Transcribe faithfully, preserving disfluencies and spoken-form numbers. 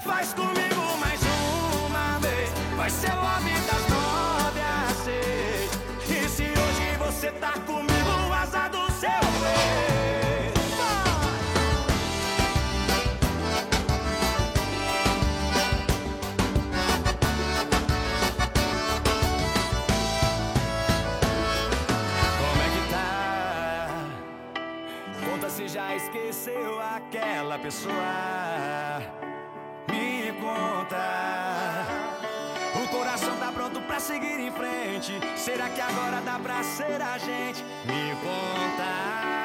Faz comigo mais uma vez. Vai ser love das nove às seis. E se hoje você tá comigo, azar do seu ex. Como é que tá? Conta se já esqueceu aquela pessoa. Me conta. O coração tá pronto pra seguir em frente. Será que agora dá pra ser a gente? Me conta.